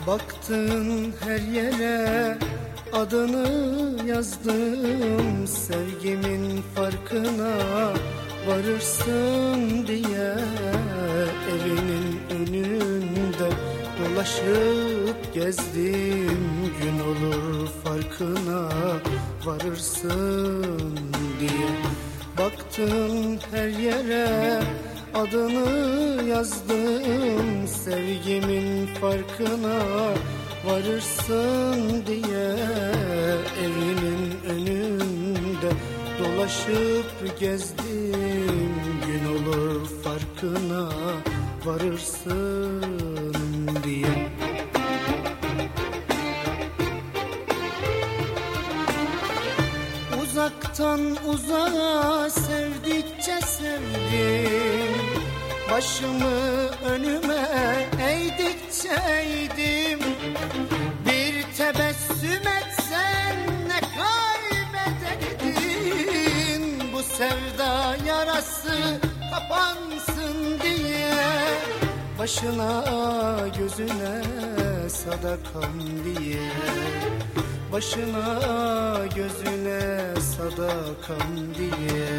Baktığın her yere adını yazdım, sevgimin farkına varırsın diye. Evinin önünde dolaşıp gezdim, gün olur farkına varırsın diye. Baktın her yere adını yazdım, sevgimin farkına varırsın diye. Evinin önünde dolaşıp gezdim, gün olur farkına varırsın diye. Uzaktan uzağa sevdikçe sevdim, başımı önüme eğdikçe eğdim. Bir tebessüm etsen ne kaybederdin, bu sevda yarası kapansın diye. Başına gözüne sadakam diye, başına gözüne sadakam diye.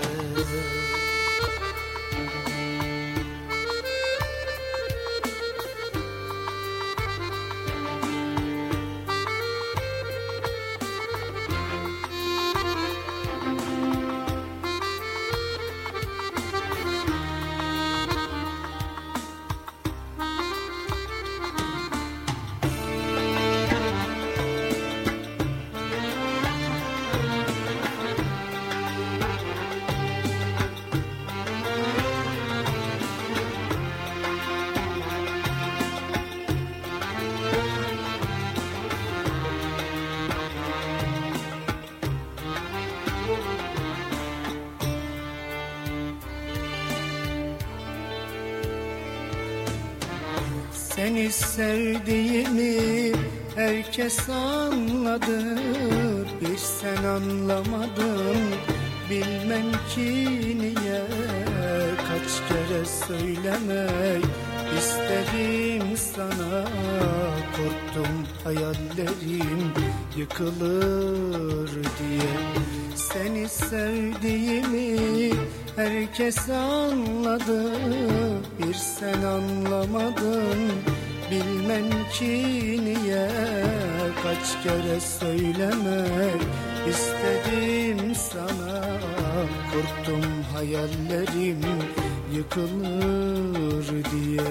Seni sevdiğimi herkes anladı, bir sen anlamadın, bilmem ki niye. Kaç kere söylemek istedim sana, korktum hayallerim yıkılır diye. Seni sevdiğimi herkes anladı, bir sen anlamadın, bilmem ki niye. Kaç kere söylemek istedim sana, korktum hayallerim yıkılır diye.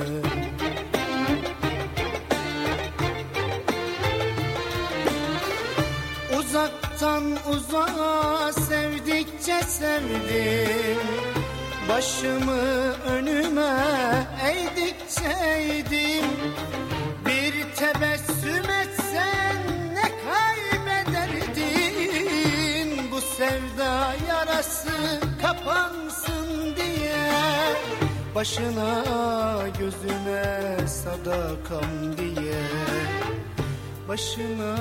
Uzaktan uzağa sevdikçe sevdim, başımı önüme eğdikçe eğdim. Bir tebessüm etsen ne kaybederdin, bu sevda yarası kapansın diye. Başına gözüne sadakam diye, başına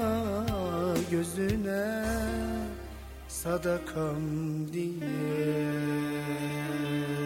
gözüne sadakam diye.